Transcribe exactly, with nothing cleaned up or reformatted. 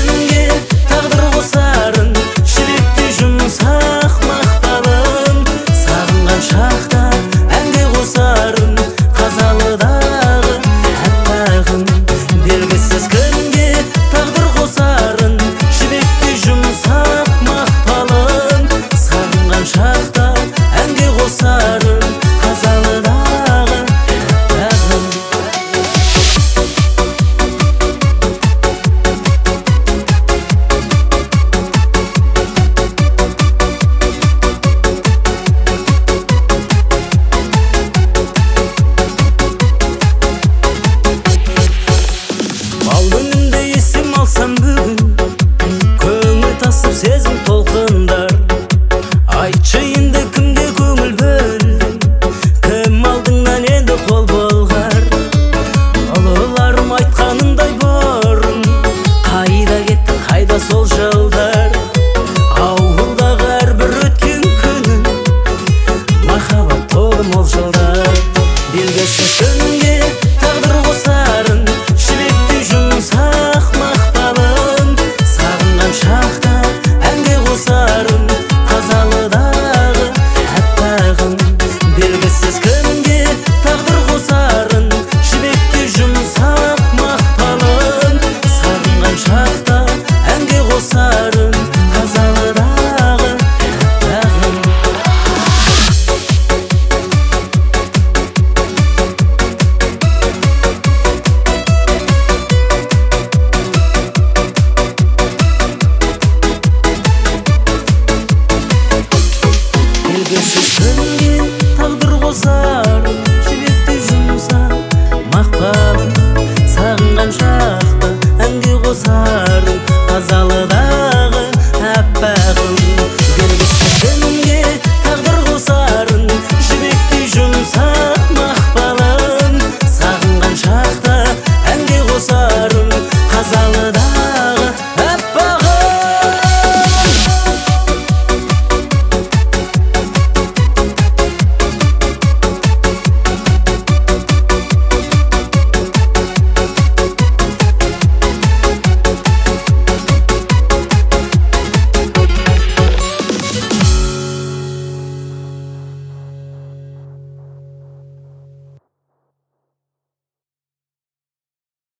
кімге тағдыр қосарын, жүректе жұмсақ мақталын, сағынған шақта әнге қосарын, қазалыдағы әппағым. Белгісіз кімге тағдыр қосарын, жүректе жұмсақ мақталын, сағынған шақта әнге қосарын, қазалыдағы әппағым. Ал күнімде есім алсам бүгін, көңіл тасып сезім толқындар. Айтшы енді кімге көңіл бөлдің, кім алдыңнан енді қол болғар. Ұлыларым айтқанындай бұрын, қайда кетті қайда сол жылдар. Ауылдағы әрбір өткен күнім, махаббат толы мол жылдар. Белгісіз кімге тағдыр қосарын, жүректе жұмсақ мақталын, сағынған шақта әнге қосарын, қазалыдағы әппағым. Белгісіз кімге тағдыр қосарын, жүректе жұмсақ мақталын, сағынған шақта әнге қосарын, қазалыдағы әппағым. Белгісіз кімге тағдыр қосарын, жүректе жұмсақ мақталын, сағынған шақта әнге қосарын, қазалыда